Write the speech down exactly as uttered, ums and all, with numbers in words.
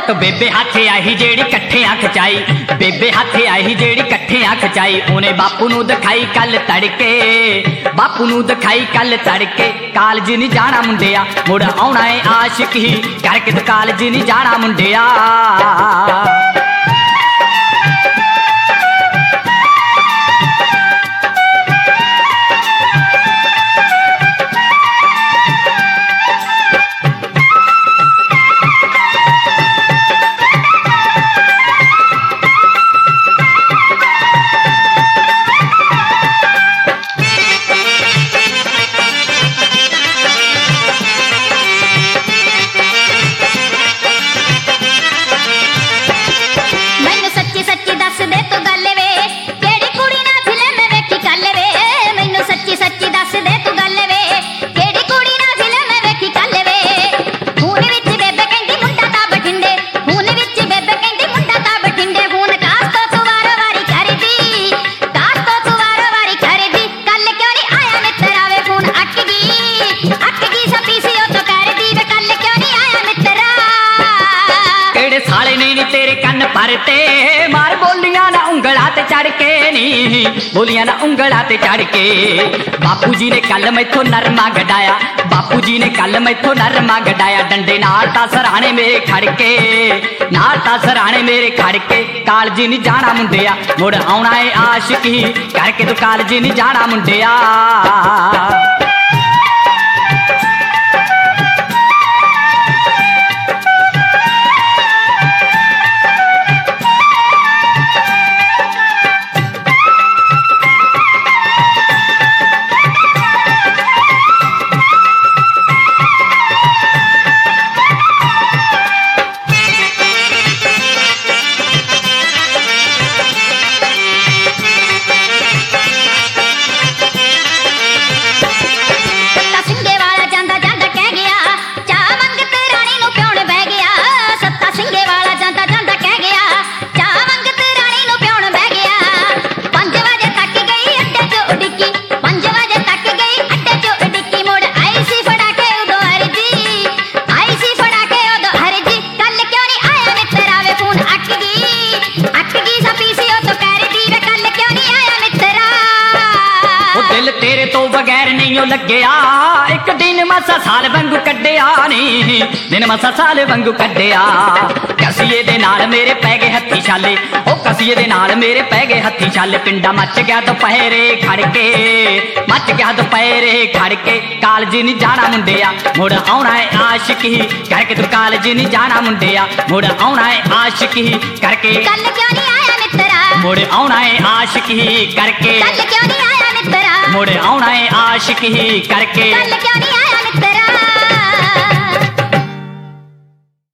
Photo बेबे हाथे आई जेड़ी कट्ठियां खचाई, बेबे हाथे आई जेड़ी कट्ठियां खचाई। उन्हें बापू नू दिखाई कल तड़के, बापू नू दिखाई कल तड़के। कालज नहीं जाना मुंडिया मुड़ आउणा है आशिक ही करके, तो कालज नहीं जाना मुंडिया। मार बोलियां ना उंगला ते चढ़ के नी, बोलियां ना उंगला ते चढ़ के। बापू जी ने कल मैथों नरमा गडाया, बापू जी ने कल मैथों नरमा गडाया। डंडे नाल तां सराणे मेरे खड़के, नाल तां सराणे मेरे खड़के। कालज नहीं जाना मुंडिया मुड़ आउणा है आशिक ही करके, तो कालज नहीं जाना मुंडिया। तेरे तो बगैर नहीं ओ लग्या, एक दिन मसा साल वांगू कड्डिया नी, दिन मसा साल वांगू कड्डिया। कसीए दे नाल मेरे पै गए हत्थी छाले, ओ कसीए दे नाल मेरे पै गए हत्थी छाले। पिंडा मच गया दोपहरे खड़के, मच गया दोपहरे खड़के। कालज नहीं जाना मुंडिया मुड़ आउणा है आशिक ही करके, तो कालज नहीं जाना मुंडिया मुड़ आउणा है आशिक ही करके। कल क्यों नहीं आया मित्रा मुड़ आउणा है आशिक ही करके, कल क्यों नहीं आया मित्रा मुड़ आउणा है आशिक ही करके। कल क्यों नहीं